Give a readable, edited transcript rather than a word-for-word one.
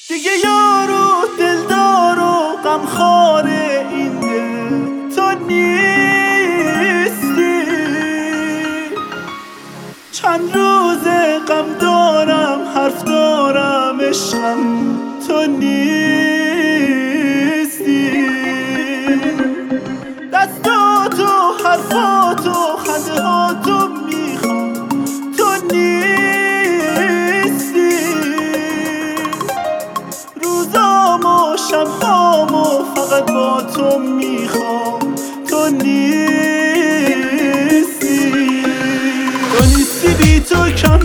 دیگه یار و دلدار و غمخوار این دل تو نیستی. چند روز غم دارم، حرف دارم، عشقم تو نیستی. دستاتو، حرفاتو، خنده هاتو میخوام، تو نیستی. روزامو شبامو فقط با تو میخوام، تو نیستی. تو نیستی، بی تو